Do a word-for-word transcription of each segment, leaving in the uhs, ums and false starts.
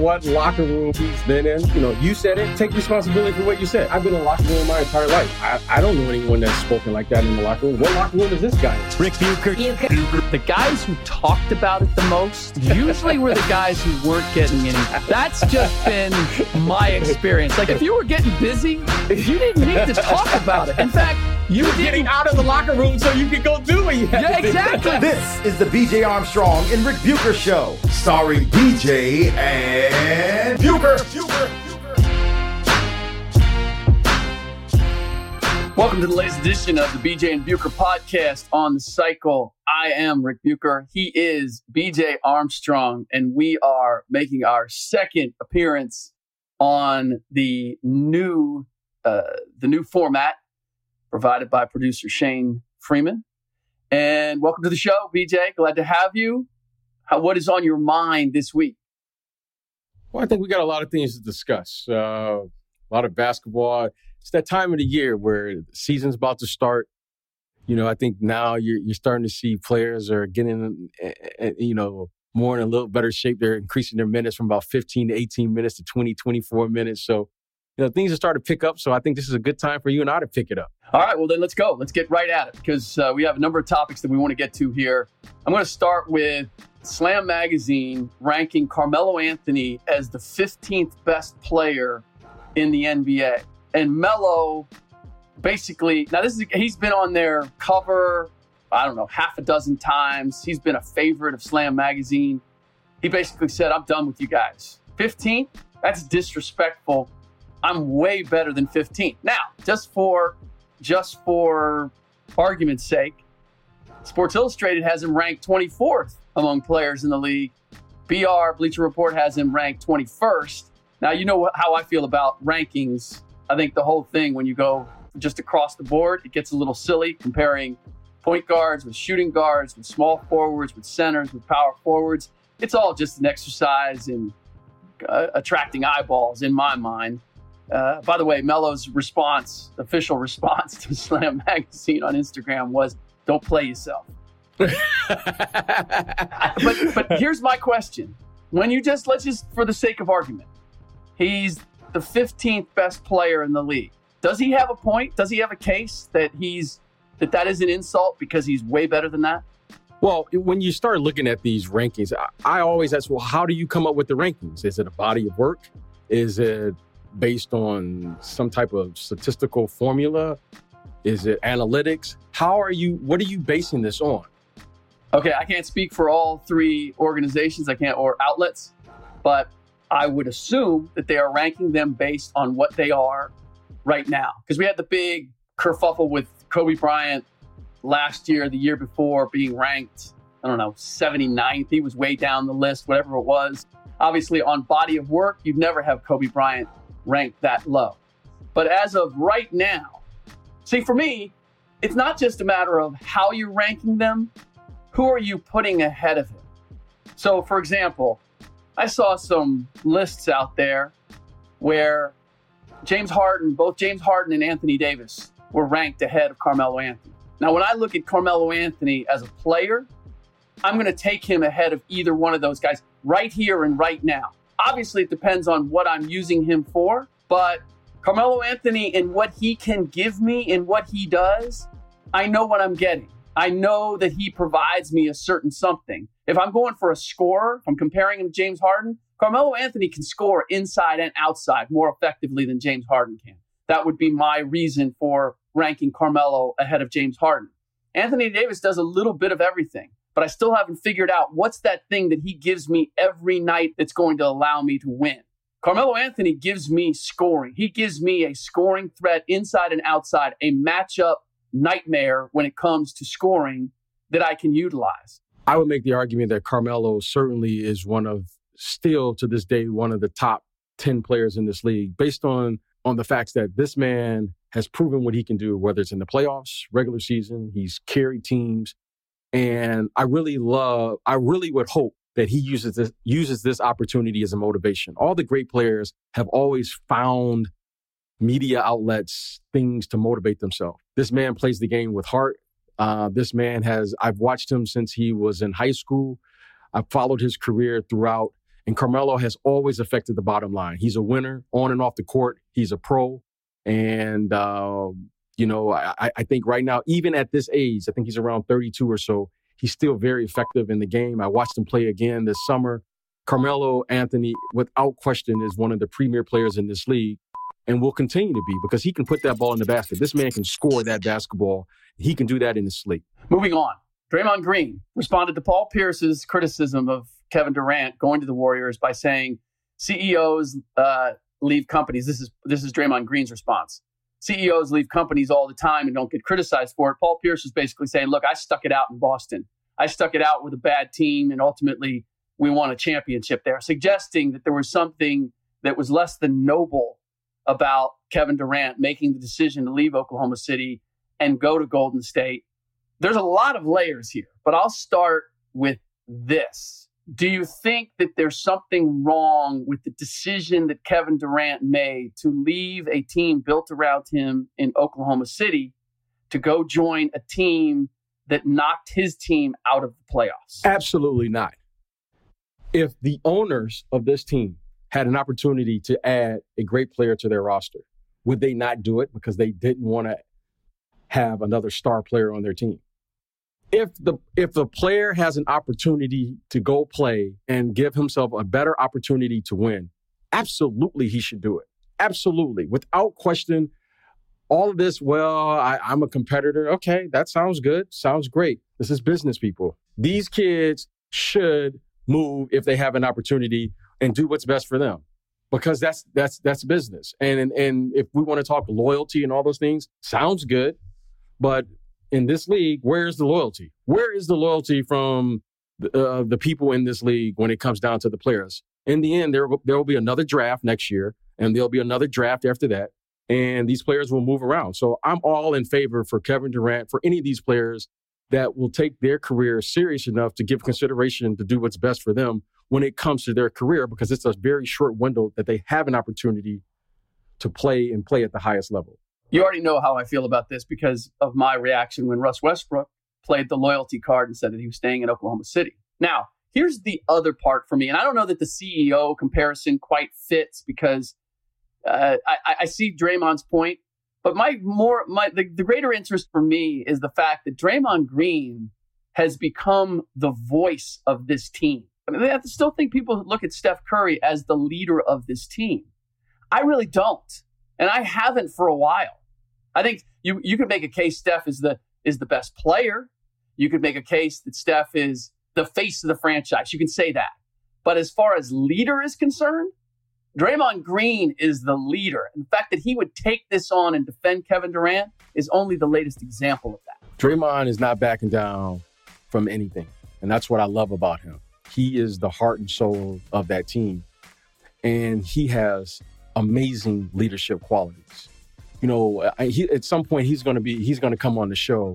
what locker room he's been in. You know, you said it. Take responsibility for what you said. I've been in the locker room my entire life. I, I don't know anyone that's spoken like that in the locker room. What locker room is this guy in? Rick Bucher. The guys who talked about it the most usually were the guys who weren't getting any. That's just been my experience. Like, if you were getting busy, you didn't need to talk about it. In fact, you were getting out of the locker room so you could go do what you had yeah, to do. exactly. This is the B J Armstrong and Rick Bucher Show, starring B J and Bucher. Bucher. Welcome to the latest edition of the B J and Bucher podcast on the cycle. I am Rick Bucher. He is B J Armstrong, and we are making our second appearance on the new uh, the new format provided by producer Shane Freeman. And welcome to the show, B J. Glad to have you. How, what is on your mind this week? Well, I think we got a lot of things to discuss. Uh, a lot of basketball. It's that time of the year where the season's about to start. You know, I think now you're you're starting to see players are getting, you know, more in a little better shape. They're increasing their minutes from about fifteen to eighteen minutes to twenty, twenty-four minutes. So, you know, things are starting to pick up. So I think this is a good time for you and I to pick it up. All right, well, then let's go. Let's get right at it because uh, we have a number of topics that we want to get to here. I'm going to start with Slam Magazine ranking Carmelo Anthony as the fifteenth best player in the N B A. And Melo basically, now this is, he's been on their cover, I don't know, half a dozen times. He's been a favorite of Slam Magazine. He basically said, I'm done with you guys. fifteenth? That's disrespectful. I'm way better than fifteenth. Now, just for just for argument's sake, Sports Illustrated has him ranked twenty-fourth among players in the league. B R, Bleacher Report, has him ranked twenty-first. Now, you know how I feel about rankings. I think the whole thing, when you go just across the board, it gets a little silly comparing point guards with shooting guards, with small forwards, with centers, with power forwards. It's all just an exercise in uh, attracting eyeballs in my mind. Uh, by the way, Melo's response, official response to Slam Magazine on Instagram was, don't play yourself. but, but here's my question. When you just, let's just, for the sake of argument, he's the fifteenth best player in the league. Does he have a point? Does he have a case that he's that that is an insult because he's way better than that? Well, when you start looking at these rankings, I, I always ask, well, how do you come up with the rankings? Is it a body of work? Is it based on some type of statistical formula? Is it analytics? How are you, what are you basing this on? Okay, I can't speak for all three organizations, I can't, or outlets, but I would assume that they are ranking them based on what they are right now. Because we had the big kerfuffle with Kobe Bryant last year, the year before, being ranked, I don't know, seventy-ninth. He was way down the list, whatever it was. Obviously, on body of work, you'd never have Kobe Bryant ranked that low. But as of right now, see, for me, it's not just a matter of how you're ranking them, who are you putting ahead of him? So, for example, I saw some lists out there where James Harden, both James Harden and Anthony Davis were ranked ahead of Carmelo Anthony. Now, when I look at Carmelo Anthony as a player, I'm going to take him ahead of either one of those guys right here and right now. Obviously, it depends on what I'm using him for, but Carmelo Anthony and what he can give me and what he does, I know what I'm getting. I know that he provides me a certain something. If I'm going for a scorer, if I'm comparing him to James Harden, Carmelo Anthony can score inside and outside more effectively than James Harden can. That would be my reason for ranking Carmelo ahead of James Harden. Anthony Davis does a little bit of everything, but I still haven't figured out what's that thing that he gives me every night that's going to allow me to win. Carmelo Anthony gives me scoring. He gives me a scoring threat inside and outside, a matchup nightmare when it comes to scoring that I can utilize. I would make the argument that Carmelo certainly is one of, still to this day, one of the top ten players in this league, based on, on the facts that this man has proven what he can do, whether it's in the playoffs, regular season, he's carried teams. And I really love, I really would hope that he uses this, uses this opportunity as a motivation. All the great players have always found media outlets, things to motivate themselves. This man plays the game with heart. Uh, this man has, I've watched him since he was in high school. I've followed his career throughout. And Carmelo has always affected the bottom line. He's a winner on and off the court. He's a pro. And, uh, you know, I, I think right now, even at this age, I think he's around thirty-two or so, he's still very effective in the game. I watched him play again this summer. Carmelo Anthony, without question, is one of the premier players in this league and will continue to be because he can put that ball in the basket. This man can score that basketball. He can do that in his sleep. Moving on. Draymond Green responded to Paul Pierce's criticism of Kevin Durant going to the Warriors by saying C E Os uh, leave companies. This is this is Draymond Green's response. C E Os leave companies all the time and don't get criticized for it. Paul Pierce is basically saying, look, I stuck it out in Boston. I stuck it out with a bad team, and ultimately we won a championship there, suggesting that there was something that was less than noble about Kevin Durant making the decision to leave Oklahoma City and go to Golden State. There's a lot of layers here, but I'll start with this. Do you think that there's something wrong with the decision that Kevin Durant made to leave a team built around him in Oklahoma City to go join a team that knocked his team out of the playoffs? Absolutely not. If the owners of this team had an opportunity to add a great player to their roster, would they not do it because they didn't want to have another star player on their team? If the if the player has an opportunity to go play and give himself a better opportunity to win, absolutely he should do it. Absolutely. Without question, all of this, well, I, I'm a competitor. Okay, that sounds good. Sounds great. This is business, people. These kids should move if they have an opportunity and do what's best for them because that's that's that's business. And, and, and if we want to talk loyalty and all those things, sounds good. But in this league, where's the loyalty? Where is the loyalty from the, uh, the people in this league when it comes down to the players? In the end, there will, there will be another draft next year, and there'll be another draft after that, and these players will move around. So I'm all in favor for Kevin Durant, for any of these players that will take their career serious enough to give consideration to do what's best for them when it comes to their career, because it's a very short window that they have an opportunity to play and play at the highest level. You already know how I feel about this because of my reaction when Russ Westbrook played the loyalty card and said that he was staying in Oklahoma City. Now, here's the other part for me. And I don't know that the C E O comparison quite fits because uh, I, I see Draymond's point. But my more my the, the greater interest for me is the fact that Draymond Green has become the voice of this team. I mean, I still think people look at Steph Curry as the leader of this team. I really don't. And I haven't for a while. I think you you could make a case Steph is the is the best player. You could make a case that Steph is the face of the franchise. You can say that. But as far as leader is concerned, Draymond Green is the leader. And the fact that he would take this on and defend Kevin Durant is only the latest example of that. Draymond is not backing down from anything. And that's what I love about him. He is the heart and soul of that team. And he has amazing leadership qualities. You know, he, at some point he's going to be, he's going to come on the show.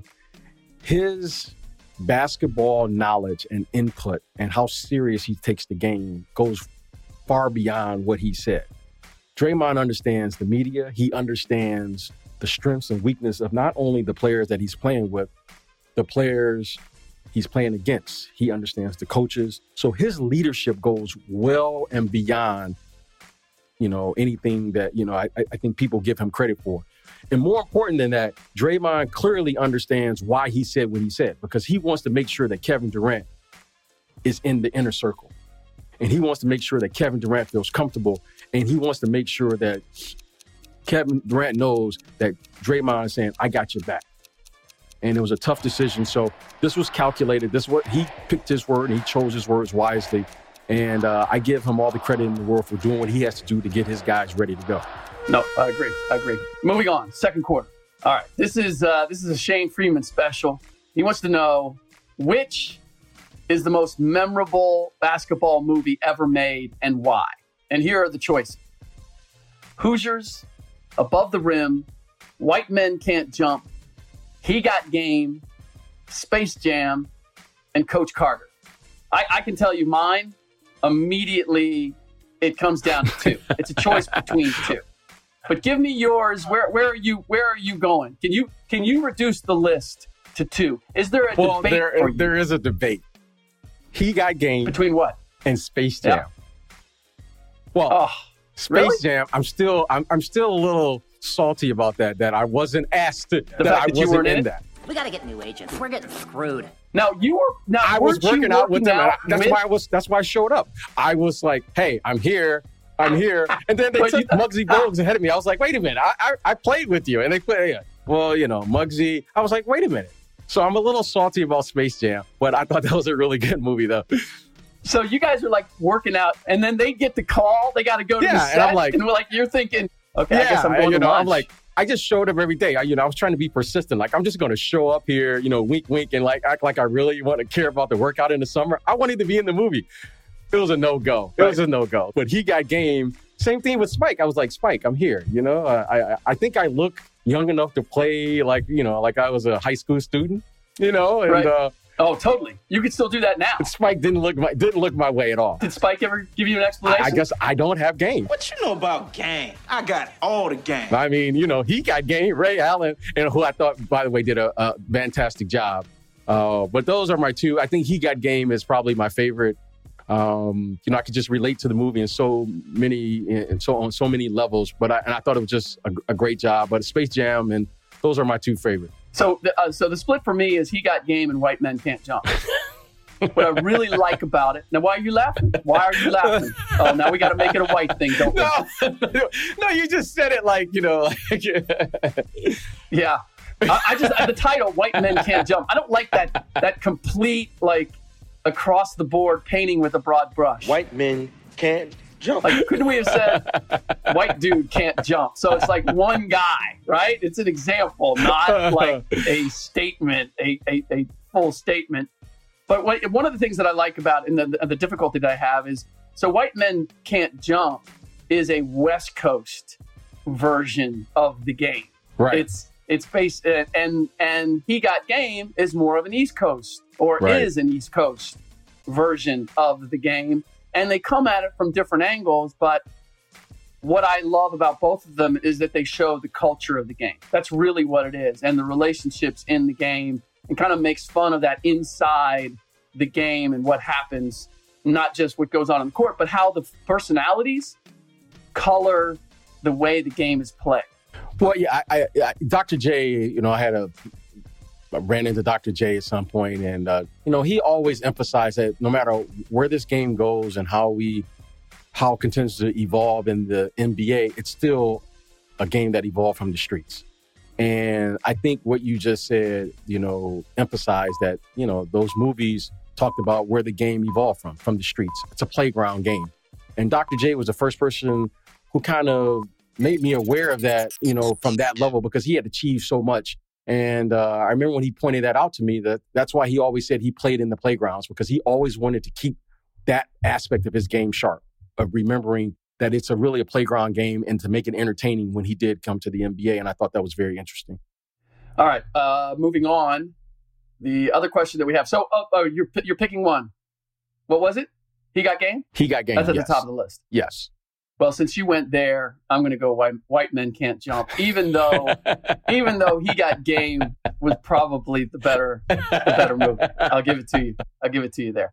His basketball knowledge and input and how serious he takes the game goes far beyond what he said. Draymond understands the media. He understands the strengths and weakness of not only the players that he's playing with, the players he's playing against. He understands the coaches. So his leadership goes well and beyond, you know, anything that, you know, I, I think people give him credit for. And more important than that, Draymond clearly understands why he said what he said, because he wants to make sure that Kevin Durant is in the inner circle. And he wants to make sure that Kevin Durant feels comfortable. And he wants to make sure that Kevin Durant knows that Draymond is saying, I got your back. And it was a tough decision. So this was calculated. This what he picked his word and he chose his words wisely. And uh, I give him all the credit in the world for doing what he has to do to get his guys ready to go. No, I agree. I agree. Moving on, second quarter. All right, this is uh, this is a Shane Freeman special. He wants to know which is the most memorable basketball movie ever made and why. And here are the choices. Hoosiers, Above the Rim, White Men Can't Jump, He Got Game, Space Jam, and Coach Carter. I, I can tell you mine. Immediately, it comes down to two. It's a choice between two. But give me yours. Where where are you? Where are you going? Can you can you reduce the list to two? Is there a well, debate there, for you? There is a debate. He Got Game Between what? and Space Jam. Yeah. Well, Oh, Space really? Jam, I'm still I'm I'm still a little salty about that, that I wasn't asked to, that fact I that you wasn't weren't in in it? that. We gotta get new agents. We're getting screwed. Now you were. Now I was weren't you working out with them. and I- that's with- why I was. That's why I showed up. I was like, "Hey, I'm here. I'm here." And then they But took you- Muggsy Bogues ahead of me. I was like, "Wait a minute. I I, I played with you." And they put, yeah. Well, you know, Muggsy. I was like, "Wait a minute." So I'm a little salty about Space Jam, but I thought that was a really good movie, though. So you guys are like working out, and then they get the call. They got to go to Yeah, the and set, I'm like- and we're like, you're thinking, okay, I yeah, guess I'm going and, you to know, lunch. I'm like, I just showed up every day. I, you know, I was trying to be persistent. Like, I'm just going to show up here, you know, wink, wink, and like act like I really want to care about the workout in the summer. I wanted to be in the movie. It was a no-go. It Right. was a no-go. But He Got Game. Same thing with Spike. I was like, Spike, I'm here. You know, I I, I think I look young enough to play like, you know, like I was a high school student. You know, and Right. uh, oh, totally. You could still do that now. Spike didn't look my didn't look my way at all. Did Spike ever give you an I, explanation? I guess I don't have game. What you know about game? I got all the game. I mean, you know, He Got Game, Ray Allen, and who I thought, by the way, did a, a fantastic job. Uh, but those are my two. I think He Got Game is probably my favorite. Um, you know, I could just relate to the movie in so many, and so on so many levels. But I, and I thought it was just a, a great job. But Space Jam, and those are my two favorite. So, the, uh, so the split for me is He Got Game and White Men Can't Jump. What I really like about it. Now, why are you laughing? Why are you laughing? Oh, now we got to make it a white thing, don't we? No, no, you just said it like, you know, like, Yeah. I, I just the title "White Men Can't Jump." I don't like that that complete like across the board painting with a broad brush. White men can't jump. Like, couldn't we have said white dude can't jump? So it's like one guy, right? It's an example, not like a statement, a, a, a full statement. But what, one of the things that I like about and the, the difficulty that I have is, so White Men Can't Jump is a West Coast version of the game. right. It's it's based and and He Got Game is more of an East Coast or Right. is an East Coast version of the game, and they come at it from different angles. But what I love about both of them is that they show the culture of the game. That's really what it is, and the relationships in the game, and kind of makes fun of that inside the game and what happens, not just what goes on in the court, but how the personalities color the way the game is played. Well, yeah, I, I, I, Doctor J, you know, I had a I ran into Doctor J at some point, and uh, you know, he always emphasized that no matter where this game goes and how we, how it continues to evolve in the N B A, it's still a game that evolved from the streets. And I think what you just said, you know, emphasized that, you know, those movies talked about where the game evolved from, from the streets. It's a playground game. And Doctor J was the first person who kind of made me aware of that, you know, from that level, because he had achieved so much. And uh, I remember when he pointed that out to me, that that's why he always said he played in the playgrounds, because he always wanted to keep that aspect of his game sharp, of remembering that it's a really a playground game and to make it entertaining when he did come to the N B A. And I thought that was very interesting. All right, uh, moving on. The other question that we have. So, oh, oh you're you're picking one. What was it? He Got Game? He Got Game. That's at yes. the top of the list. Yes. Well, since you went there, I'm going to go white, white Men Can't Jump, even though even though He Got Game was probably the better the better movie. I'll give it to you. I'll give it to you there.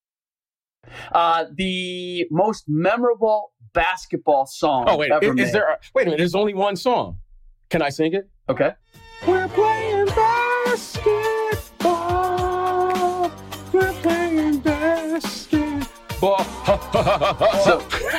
Uh, the most memorable basketball song Oh, wait. ever Is, made. is there? A, wait a minute. There's only one song. Can I sing it? Okay. We're playing basketball. We're playing basketball. So,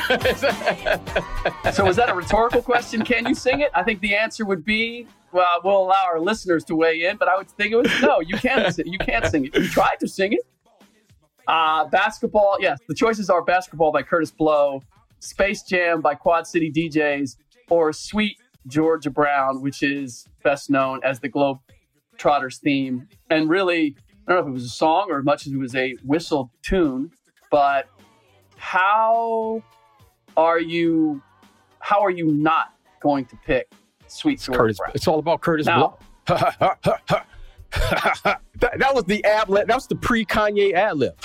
so was that a rhetorical question? Can you sing it? I think the answer would be, well, we'll allow our listeners to weigh in, but I would think it was no. You can't. You can't sing it. You tried to sing it. Uh, basketball. Yes, the choices are Basketball by Curtis Blow, Space Jam by Quad City D Js, or Sweet Georgia Brown, which is best known as the Globetrotters theme. And really, I don't know if it was a song or as much as it was a whistled tune, but how are you how are you not going to pick Sweet Georgia Curtis. Brown? It's all about Curtis Now- Blow. that, that was the ad lib. That was the pre-Kanye ad lib.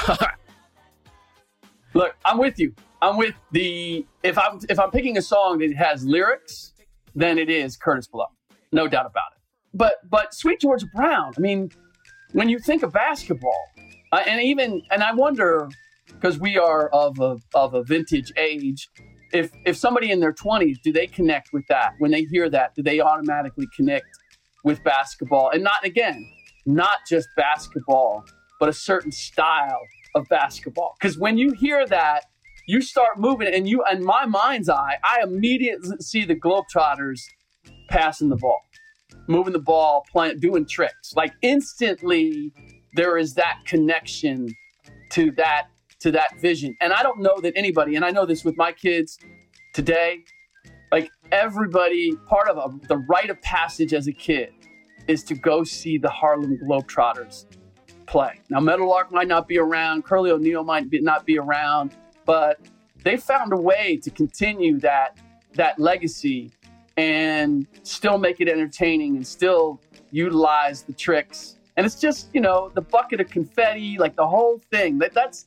Look, I'm with you. I'm with the if I'm if I'm picking a song that has lyrics, then it is Curtis Blow, no doubt about it. But but Sweet Georgia Brown. I mean, when you think of basketball, uh, and even and I wonder, because we are of a of a vintage age, if if somebody in their twenties, do they connect with that? When they hear that, do they automatically connect with basketball? And not, again, not just basketball, but a certain style of basketball. Because when you hear that, you start moving, and you, in my mind's eye, I immediately see the Globetrotters passing the ball, moving the ball, playing, doing tricks. Like instantly, there is that connection to that to that vision. And I don't know that anybody, and I know this with my kids today, like everybody, part of a, the rite of passage as a kid is to go see the Harlem Globetrotters play. Now, Meadowlark might not be around, Curly O'Neal might be, not be around, but they found a way to continue that that legacy and still make it entertaining and still utilize the tricks. And it's just, you know, the bucket of confetti, like the whole thing. That that's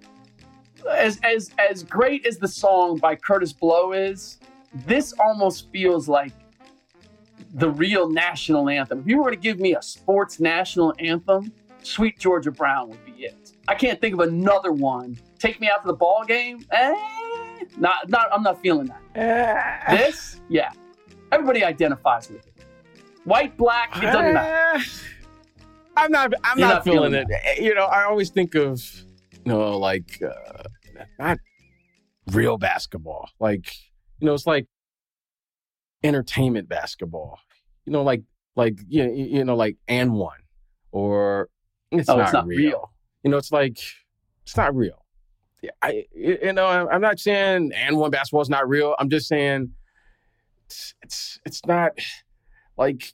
as as as great as the song by Curtis Blow is, this almost feels like the real national anthem. If you were to give me a sports national anthem, Sweet Georgia Brown would be it. I can't think of another one. Take me out to the ball game? Eh, not, not, I'm not feeling that. Uh, this, yeah. Everybody identifies with it. White, black, it doesn't uh, matter. I'm not, I'm not, not feeling, feeling it. You know, I always think of, you know, like, uh, not real basketball. Like, you know, it's like entertainment basketball. You know, like, like, you know, you know like and one, or it's, oh, not, it's not real. real. You know, it's like, it's not real. I, you know, I'm not saying and one basketball is not real. I'm just saying it's, it's, it's not like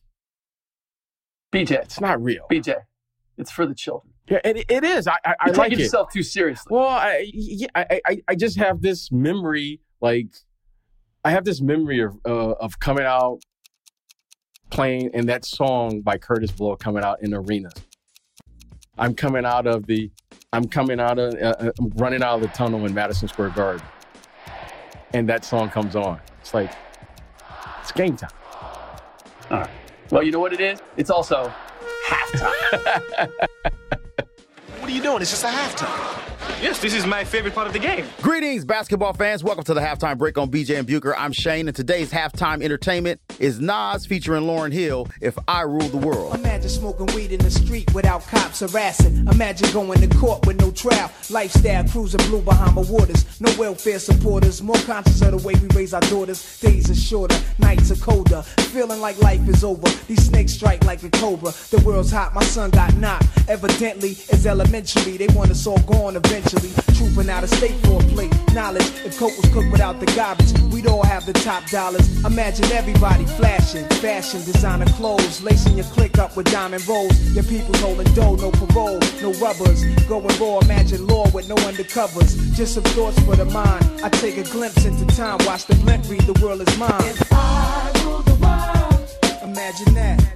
B J. It's not real. B J, it's for the children. Yeah, it, it is. I, I, I You're like taking it. yourself too seriously. Well, I, yeah, I, I, I just have this memory, like, I have this memory of uh, of coming out, playing, and that song by Curtis Blow coming out in arenas. I'm coming out of the, I'm coming out of, uh, I'm running out of the tunnel in Madison Square Garden, and that song comes on. It's like, it's game time. All right. Well, you know what it is? It's also halftime. What are you doing? It's just a halftime. Yes, this is my favorite part of the game. Greetings, basketball fans. Welcome to the Halftime Break on B J and Bucher. I'm Shane, and today's halftime entertainment is Nas featuring Lauryn Hill, If I Rule the World. Imagine smoking weed in the street without cops harassing. Imagine going to court with no trial. Lifestyle cruising blue Bahama waters. No welfare supporters. More conscious of the way we raise our daughters. Days are shorter, nights are colder. Feeling like life is over. These snakes strike like a cobra. The world's hot, my son got knocked. Evidently, it's elementary. They want us all gone eventually. Trooping out of state for a plate. Knowledge, if Coke was cooked without the garbage, we'd all have the top dollars. Imagine everybody flashing, fashion, designer clothes, lacing your click up with diamond rolls. Your people's holding dough, no parole, no rubbers. Going raw, imagine law with no undercovers. Just some thoughts for the mind. I take a glimpse into time, watch the blimp read, the world is mine. If I rule the world, imagine that.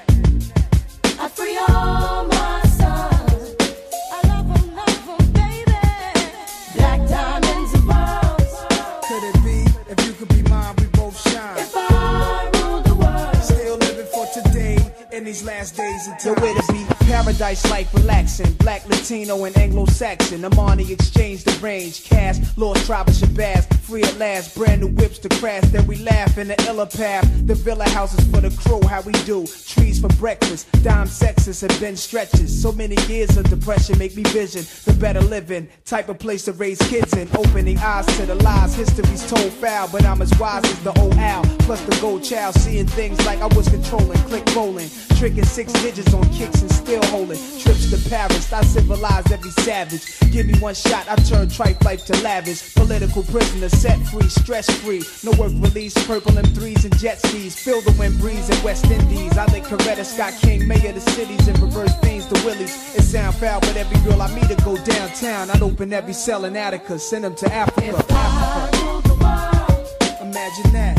I free all my sons. I love them, love them, baby. Black diamonds and pearls. Could it be, if you could be mine, we both shine. If I rule the world, still living for today, in these last days until where to be. Paradise life relaxing, black, Latino, and Anglo-Saxon. Amani exchange the range, cash, lost tribe of Shabazz, free at last, brand new whips to crash. Then we laugh in the illa path. The villa houses for the crew, how we do. Trees for breakfast, dime sexes have been stretches. So many years of depression make me vision the better living, type of place to raise kids in. Opening eyes to the lies, history's told foul, but I'm as wise as the old owl. Plus the gold child, seeing things like I was controlling, click rolling, tricking six digits on kicks and still holding. Trips to Paris, I civilized every savage. Give me one shot, I turn tripe life to lavish. Political prisoner, set free, stress free. No work release, purple M threes and jet skis. Feel the wind breeze in West Indies. I think Coretta Scott King, mayor of the cities, and reverse things to Willies. It sound foul, but every girl I meet to go downtown. I'd open every cell in Attica, send them to Africa. if I rule the world, Imagine that.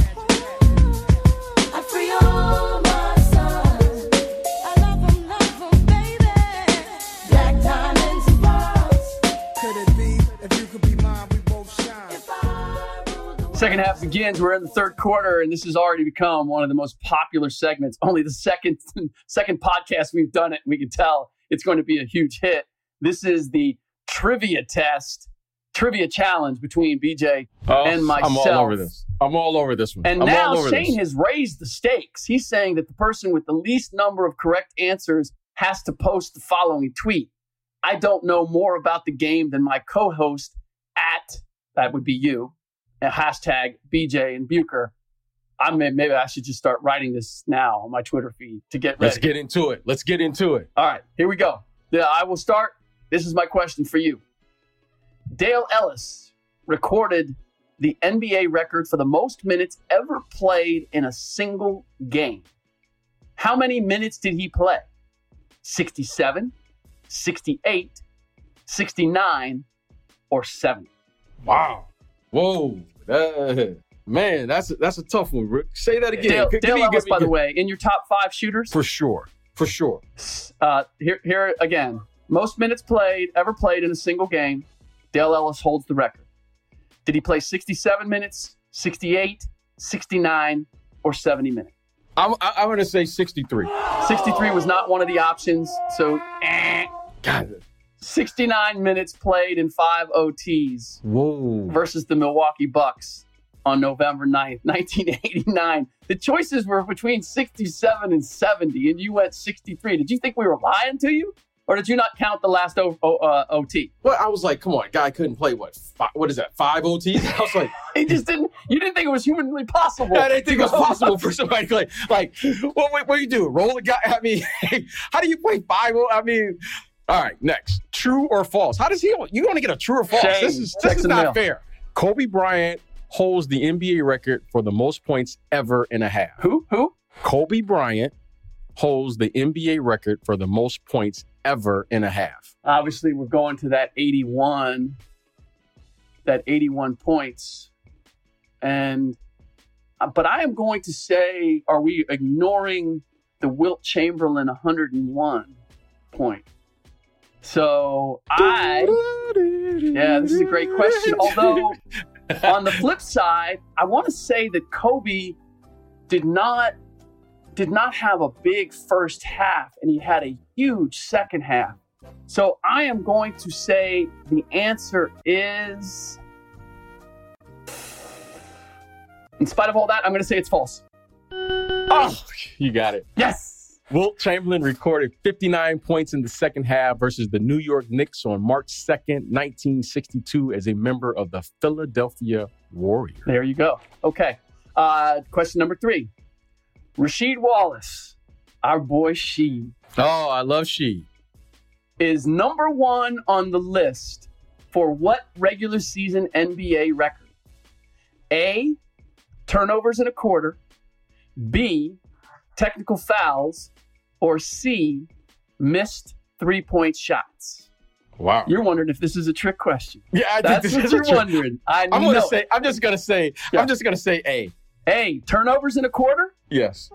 I free all my sons. I love them, love them, baby. Black diamonds and pearls. Could it be, if you could be mine, we both shine. If I rule the world. Second half begins. We're in the third quarter, and this has already become one of the most popular segments. Only the second second podcast we've done it. We can tell it's going to be a huge hit. This is the trivia test trivia challenge between B J Oh, and myself. I'm all over this. I'm all over this one. And I'm now all over Shane this. has raised the stakes. He's saying that the person with the least number of correct answers has to post the following tweet. I don't know more about the game than my co-host at, that would be you, and hashtag B J and Bucher. I mean, maybe I should just start writing this now on my Twitter feed to get ready. Let's get into it. Let's get into it. All right, here we go. Yeah, I will start. This is my question for you. Dale Ellis recorded the N B A record for the most minutes ever played in a single game. How many minutes did he play? sixty-seven, sixty-eight, sixty-nine, or seventy? Wow. Whoa. Uh, man, that's a, that's a tough one, Rick. Say that again. Dale, Give Dale me- Ellis, give me- by the way, in your top five shooters? For sure. For sure. Uh, here, here again, most minutes played, ever played in a single game. Dale Ellis holds the record. Did he play sixty-seven minutes, sixty-eight, sixty-nine, or seventy minutes? I'm, I- I'm going to say sixty-three. sixty-three was not one of the options, so eh. God. sixty-nine minutes played in five O Ts Whoa. versus the Milwaukee Bucks on November ninth, nineteen eighty-nine. The choices were between sixty-seven and seventy, and you went sixty-three. Did you think we were lying to you? Or did you not count the last o- o- uh, O T? Well, I was like, come on, guy couldn't play what? Five, what is that? Five O Ts? I was like, He just didn't. You didn't think it was humanly possible. I didn't think it was possible for somebody to like, like, what, what, what do you do? Roll the guy? I mean, how do you play five? I mean, all right, next. True or false? How does he, you want to get a true or false? Shane, this is, text this is the not mail. fair. Kobe Bryant holds the N B A record for the most points ever in a half. Who? Who? Kobe Bryant holds the N B A record for the most points ever in a half. Obviously, we're going to that eighty-one, that eighty-one points. And, uh, but I am going to say, are we ignoring the Wilt Chamberlain one hundred one point? So I, yeah, this is a great question. Although, on the flip side, I want to say that Kobe did not did not have a big first half, and he had a huge second half. So I am going to say the answer is, in spite of all that, I'm going to say it's false. Oh, you got it. Yes. Wilt Chamberlain recorded fifty-nine points in the second half versus the New York Knicks on March second, nineteen sixty-two, as a member of the Philadelphia Warriors. There you go. Okay. Uh, question number three. Rasheed Wallace, our boy Sheed, Oh, I love she. is number one on the list for what regular season N B A record? A, turnovers in a quarter. B, technical fouls. Or C, missed three-point shots. Wow. You're wondering if this is a trick question. yeah, I think That's this what is a you're trick. wondering. I I'm know gonna it. say. I'm just gonna say. Yeah. I'm just gonna say A. A, turnovers in a quarter? Yes.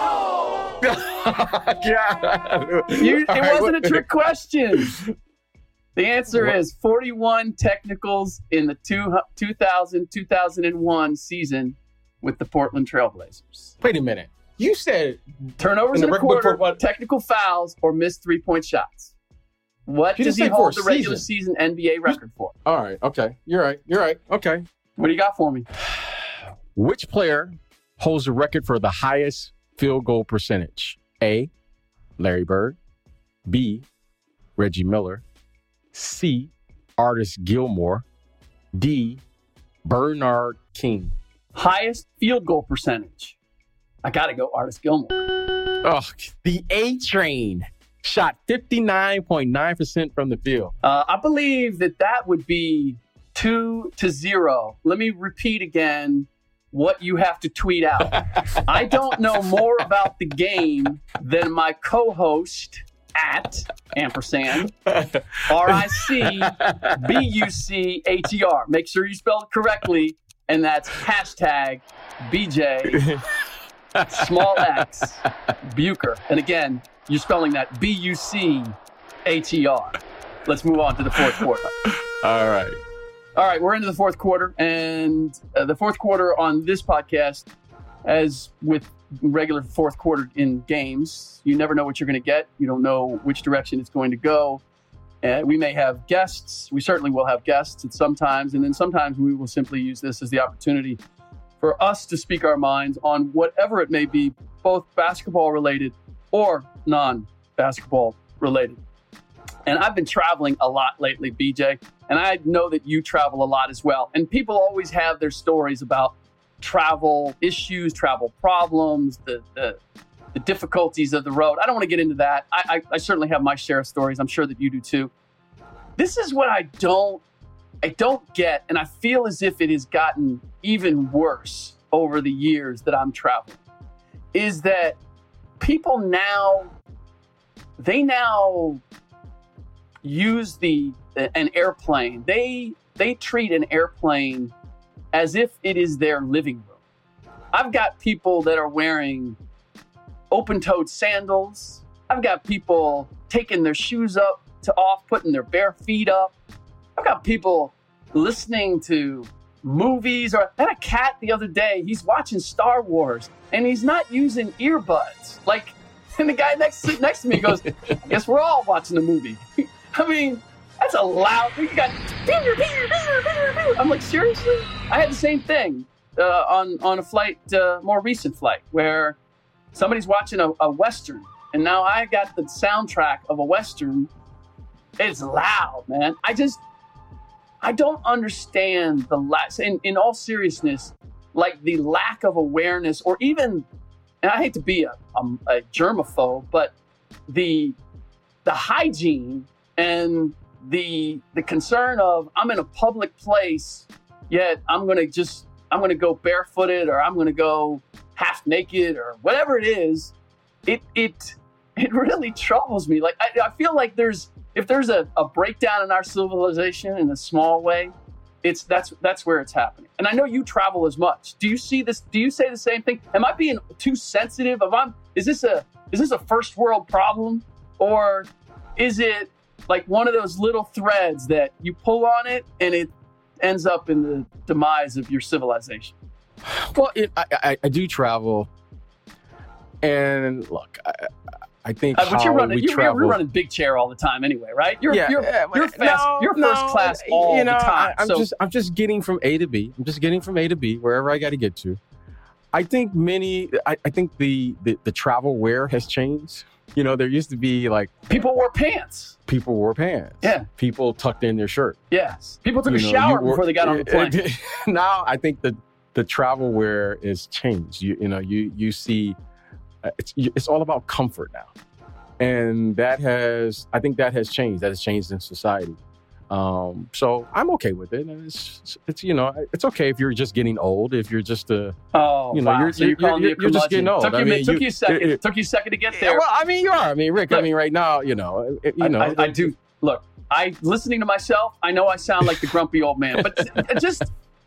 yeah. You, All it right, wasn't what- a trick question. The answer What? is forty-one technicals in the two, two thousand, two thousand one season with the Portland Trailblazers. Wait a minute. You said Turnovers In the in, a record quarter, for what? technical fouls, or missed three-point shots. What You does didn't he say for hold a the regular season. season N B A record for? all right. Okay. You're right. You're right. Okay. What do you got for me? Which player holds the record for the highest field goal percentage? A, Larry Bird. B, Reggie Miller. C, Artis Gilmore. D, Bernard King. Highest field goal percentage. I got to go Artis Gilmore. Oh, the A train shot fifty-nine point nine percent from the field. Uh, I believe that that would be two to zero. Let me repeat again what you have to tweet out. I don't know more about the game than my co-host at ampersand R I C B U C A T R. Make sure you spell it correctly, and that's hashtag B J small x Bucher. And again, you're spelling that B U C A T R. Let's move on to the fourth quarter. All right. All right, we're into the fourth quarter, and uh, the fourth quarter on this podcast, as with regular fourth quarter in games, you never know what you're going to get. You don't know which direction it's going to go. Uh, we may have guests. We certainly will have guests at sometimes. And then sometimes we will simply use this as the opportunity for us to speak our minds on whatever it may be, both basketball related or non-basketball related. And I've been traveling a lot lately, B J, and I know that you travel a lot as well. And people always have their stories about travel issues, travel problems, the the, the difficulties of the road. I don't want to get into that. I, I, I certainly have my share of stories. I'm sure that you do too. This is what I don't, I don't get, and I feel as if it has gotten even worse over the years that I'm traveling, is that people now, they now use the an airplane. They they treat an airplane as if it is their living room. I've got people that are wearing open-toed sandals. I've got people taking their shoes up to off, putting their bare feet up. I've got people listening to movies. Or I had a cat the other day. He's watching Star Wars, and he's not using earbuds. Like, and the guy next to, next to me goes, I guess we're all watching the movie. I mean, that's a loud, you got, I'm like, seriously? I had the same thing uh, on, on a flight, uh, more recent flight, where somebody's watching a, a Western, and now I got the soundtrack of a Western. It's loud, man. I just, I don't understand the lack, in, in all seriousness, like the lack of awareness, or even, and I hate to be a, a, a germaphobe, but the the hygiene and the the concern of I'm in a public place, yet I'm gonna just I'm gonna go barefooted, or I'm gonna go half naked, or whatever it is. It it it really troubles me. Like I, I feel like there's if there's a, a breakdown in our civilization in a small way, it's that's that's where it's happening. And I know you travel as much. Do you see this? Do you say the same thing? Am I being too sensitive? Am I, is this a is this a first world problem, or is it like one of those little threads that you pull on it and it ends up in the demise of your civilization? Well, it, I, I I do travel, and look, I, I think uh, but how you're running, we you're, travel. You're running big chair all the time anyway, right? You're Yeah, you're, yeah, you're but- fast. no, you're no, first class all you know, the time. I, I'm so just I'm just getting from A to B. I'm just getting from A to B wherever I got to get to. I think many. I, I think the, the the travel wear has changed. You know, there used to be like people wore pants. people wore pants. Yeah. People tucked in their shirt. Yes. People took You a know, shower you wore- before they got on the plane. Now I think the the travel wear is changed. You you know you you see, uh, it's it's all about comfort now, and that has I think that has changed. That has changed in society. Um, so I'm okay with it. And it's it's you know it's okay if you're just getting old. If you're just a Oh, you know, wow. you're- so you're, you're- calling me a you're- you're just curmudgeon. getting old. Took, I you, mean, took you- you a second. it- it- took you a second to get Yeah, there. well, I mean, you are. I mean, Rick. I Look, mean, right now, you know, it- you I, know, I, I do. Look, I listening to myself. I know I sound like the grumpy old man, but it just,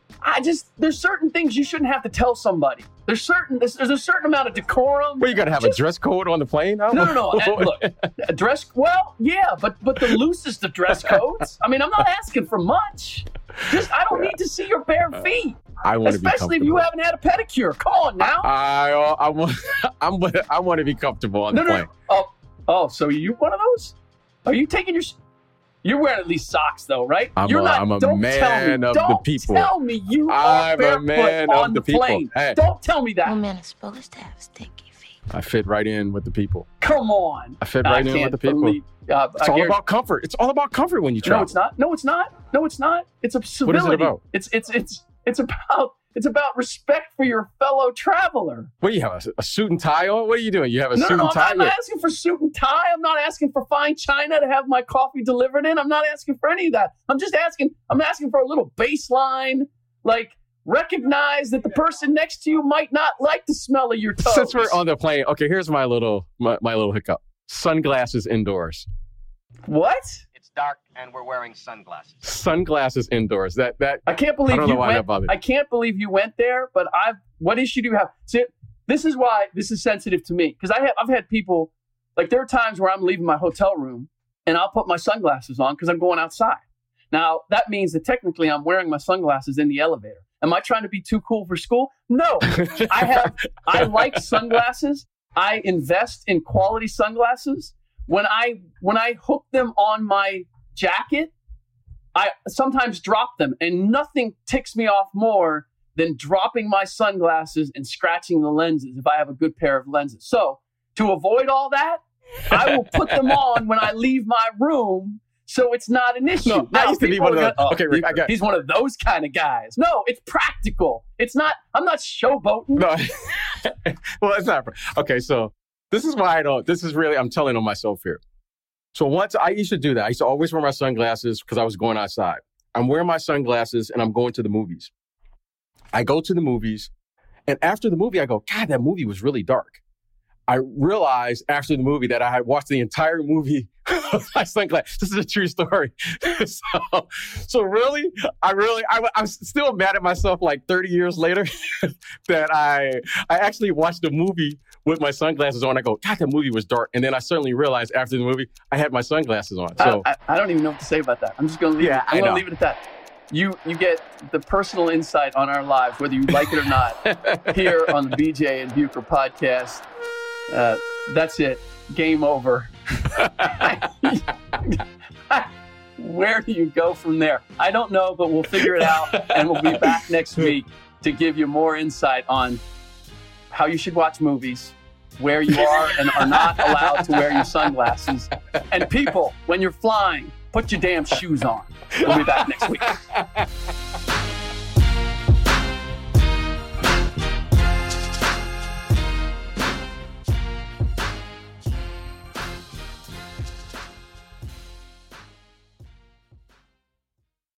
I just, there's certain things you shouldn't have to tell somebody. There's certain, there's, there's a certain amount of decorum. Well, you got to have Just- a dress code on the plane now. No, no, no. And look, a dress. Well, yeah, but but the loosest of dress codes. I mean, I'm not asking for much. Just I don't need to see your bare feet, I want to be especially if you comfortable. haven't had a pedicure. Come on now. I uh, I want I'm I want to be comfortable on no, the no, plane. no. Oh, oh. So are you one of those? Are you taking your? You're wearing at least socks, though, right? I'm You're a- not. I'm a don't tell man me, of the don't people. Tell me you are I'm a barefoot man on of the the people. plane. Hey. Don't tell me that. Woman is supposed to have stinky feet. I fit right in with the people. Come on. I fit right in can't with the people. believe- uh, It's I all hear- about comfort. It's all about comfort when you travel. No, it's not. No, it's not. No, it's not. It's a What civility. is it about? It's it's it's it's about it's about respect for your fellow traveler. What do you have? A, a suit and tie on? What are you doing? You have a No, suit no, no. and tie? I'm not asking for suit and tie. I'm not asking for fine china to have my coffee delivered in. I'm not asking for any of that. I'm just asking. I'm asking for a little baseline, like recognize that the person next to you might not like the smell of your toes. Since we're on the plane, okay, here's my little my, my little hiccup. Sunglasses indoors. What? It's dark and we're wearing sunglasses. Sunglasses indoors. That that I can't believe I don't you know why that went. bothered. I can't believe you went there. But I've. What issue do you have? See, this is why this is sensitive to me, because I have. I've had people like there are times where I'm leaving my hotel room and I'll put my sunglasses on because I'm going outside. Now that means that technically I'm wearing my sunglasses in the elevator. Am I trying to be too cool for school? No. I have. I like sunglasses. I invest in quality sunglasses. When I when I hook them on my jacket, I sometimes drop them, and nothing ticks me off more than dropping my sunglasses and scratching the lenses if I have a good pair of lenses. So to avoid all that, I will put them on when I leave my room, so it's not an issue. No, now, I used to be one of gonna, those. oh, Okay, Rick, he- I got- he's one of those kind of guys. No, it's practical. It's not. I'm not showboating. No, well, it's not. Okay, so this is why I don't. This is really, I'm telling on myself here. So once I used to do that, I used to always wear my sunglasses because I was going outside. I'm wearing my sunglasses and I'm going to the movies. I go to the movies, and after the movie, I go, God, that movie was really dark. I realized after the movie that I had watched the entire movie with my sunglasses. This is a true story. so, so really, I really, I, I'm still mad at myself like thirty years later that I, I actually watched the movie with my sunglasses on. I go, God, that movie was dark. And then I suddenly realized after the movie, I had my sunglasses on. So I, I, I don't even know what to say about that. I'm just going to leave Yeah, it. I'm I going know. to leave it at that. You you get the personal insight on our lives, whether you like it or not, here on the B J and Bucher podcast. Uh, that's it. Game over. Where do you go from there? I don't know, but we'll figure it out, and we'll be back next week to give you more insight on how you should watch movies, where you are and are not allowed to wear your sunglasses, and people, when you're flying, put your damn shoes on. We'll be back next week.